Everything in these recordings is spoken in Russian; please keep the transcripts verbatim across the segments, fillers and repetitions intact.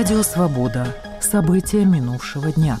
Радио «Свобода». События минувшего дня.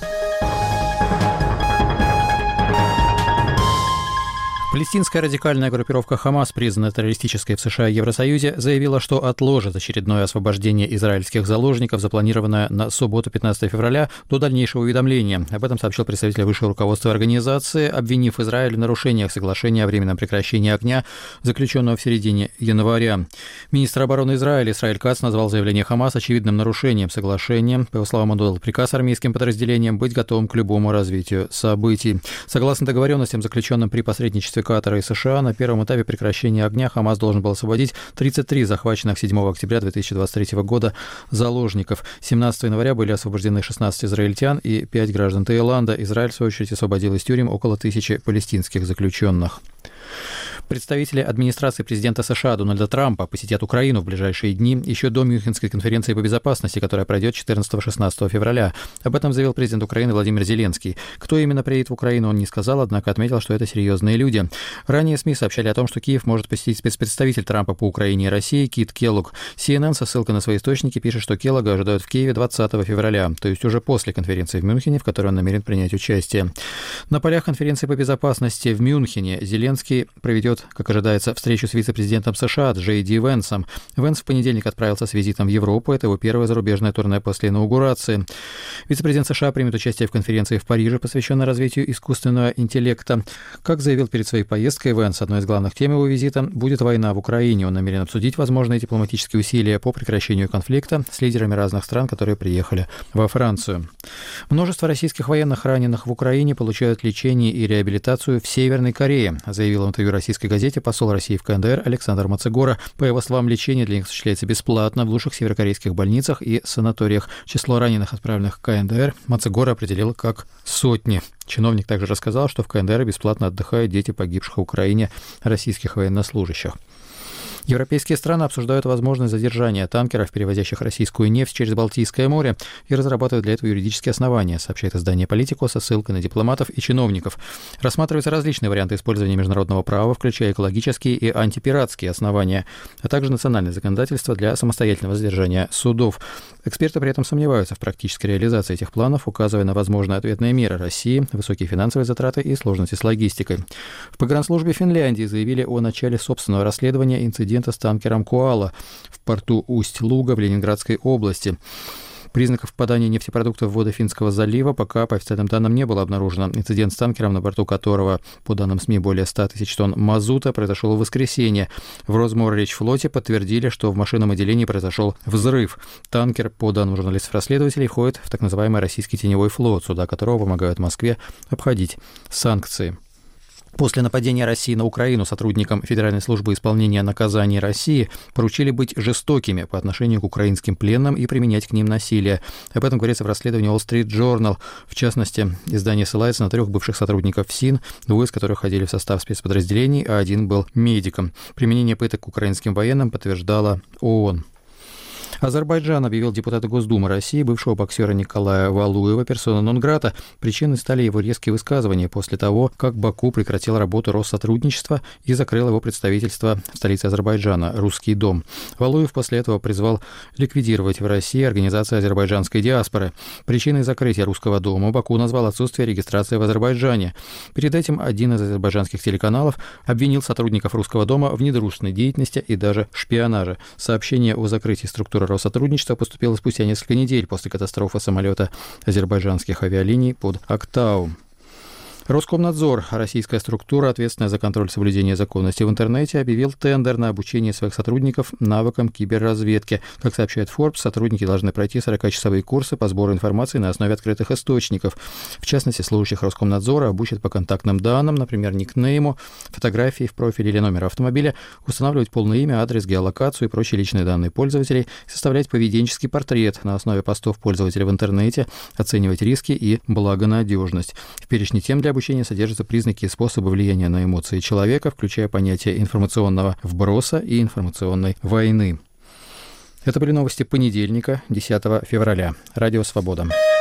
Палестинская радикальная группировка «Хамас», признанная террористической в США и Евросоюзе, заявила, что отложит очередное освобождение израильских заложников, запланированное на субботу пятнадцатого февраля, до дальнейшего уведомления. Об этом сообщил представитель высшего руководства организации, обвинив Израиль в нарушениях соглашения о временном прекращении огня, заключенного в середине января. Министр обороны Израиля Исраэль Кац назвал заявление «Хамас» очевидным нарушением соглашения. По его словам, он дал приказ армейским подразделениям быть готовым к любому развитию событий. Согласно договоренностям, заключенным при посредничестве Катара и США, на первом этапе прекращения огня Хамас должен был освободить тридцать три захваченных седьмого октября две тысячи двадцать третьего года заложников. семнадцатого января были освобождены шестнадцать израильтян и пять граждан Таиланда. Израиль, в свою очередь, освободил из тюрем около тысячи палестинских заключенных. Представители администрации президента США Дональда Трампа посетят Украину в ближайшие дни, еще до Мюнхенской конференции по безопасности, которая пройдет четырнадцатого-шестнадцатого февраля. Об этом заявил президент Украины Владимир Зеленский. Кто именно приедет в Украину, он не сказал, однако отметил, что это серьезные люди. Ранее СМИ сообщали о том, что Киев может посетить спецпредставитель Трампа по Украине и России Кит Келлог. Си Эн Эн со ссылкой на свои источники пишет, что Келлога ожидают в Киеве двадцатого февраля, то есть уже после конференции в Мюнхене, в которой он намерен принять участие. На полях конференции по безопасности в Мюнхене Зеленский проведет, как ожидается, встречу с вице-президентом США Джей Ди Венсом. Венс в понедельник отправился с визитом в Европу. Это его первое зарубежное турне после инаугурации. Вице-президент США примет участие в конференции в Париже, посвященной развитию искусственного интеллекта. Как заявил перед своей поездкой Венс, одной из главных тем его визита будет война в Украине. Он намерен обсудить возможные дипломатические усилия по прекращению конфликта с лидерами разных стран, которые приехали во Францию. Множество российских военных, раненых в Украине, получают лечение и реабилитацию в Северной Корее, заявил в интервью российской газете посол России в КНДР Александр Мацегора. По его словам, лечение для них осуществляется бесплатно в лучших северокорейских больницах и санаториях. Число раненых, отправленных в КНДР, Мацегора определил как сотни. Чиновник также рассказал, что в КНДР бесплатно отдыхают дети погибших в Украине российских военнослужащих. Европейские страны обсуждают возможность задержания танкеров, перевозящих российскую нефть через Балтийское море, и разрабатывают для этого юридические основания, сообщает издание «Политико» со ссылкой на дипломатов и чиновников. Рассматриваются различные варианты использования международного права, включая экологические и антипиратские основания, а также национальное законодательство для самостоятельного задержания судов. Эксперты при этом сомневаются в практической реализации этих планов, указывая на возможные ответные меры России, высокие финансовые затраты и сложности с логистикой. В погранслужбе Финляндии заявили о начале собственного расследования инцидента с танкером «Коала» в порту Усть-Луга в Ленинградской области. Признаков попадания нефтепродуктов в воды Финского залива пока, по официальным данным, не было обнаружено. Инцидент с танкером, на борту которого, по данным СМИ, более ста тысяч тонн мазута, произошел в воскресенье. В Росморречфлоте подтвердили, что в машинном отделении произошел взрыв. Танкер, по данным журналистов-расследователей, входит в так называемый российский теневой флот, суда которого помогают Москве обходить санкции. После нападения России на Украину сотрудникам Федеральной службы исполнения наказаний России поручили быть жестокими по отношению к украинским пленным и применять к ним насилие. Об этом говорится в расследовании Wall Street Journal. В частности, издание ссылается на трех бывших сотрудников ФСИН, двое из которых входили в состав спецподразделений, а один был медиком. Применение пыток к украинским военным подтверждала ООН. Азербайджан объявил депутата Госдумы России, бывшего боксера Николая Валуева, персона нон-грата. Причиной стали его резкие высказывания после того, как Баку прекратил работу Россотрудничества и закрыл его представительство в столице Азербайджана, Русский дом. Валуев после этого призвал ликвидировать в России организацию азербайджанской диаспоры. Причиной закрытия Русского дома Баку назвал отсутствие регистрации в Азербайджане. Перед этим один из азербайджанских телеканалов обвинил сотрудников Русского дома в недружественной деятельности и даже шпионаже. Сообщение о закрытии структуры Россотрудничества поступило спустя несколько недель после катастрофы самолета азербайджанских авиалиний под Актау. Роскомнадзор, российская структура, ответственная за контроль соблюдения законности в интернете, объявил тендер на обучение своих сотрудников навыкам киберразведки. Как сообщает Forbes, сотрудники должны пройти сорокачасовые курсы по сбору информации на основе открытых источников. В частности, служащих Роскомнадзора обучат по контактным данным, например, никнейму, фотографии в профиле или номер автомобиля, устанавливать полное имя, адрес, геолокацию и прочие личные данные пользователей, составлять поведенческий портрет на основе постов пользователя в интернете, оценивать риски и благонадежность. В перечне тем для обучения содержатся признаки и способы влияния на эмоции человека, включая понятие информационного вброса и информационной войны. Это были новости понедельника, десятого февраля. Радио «Свобода».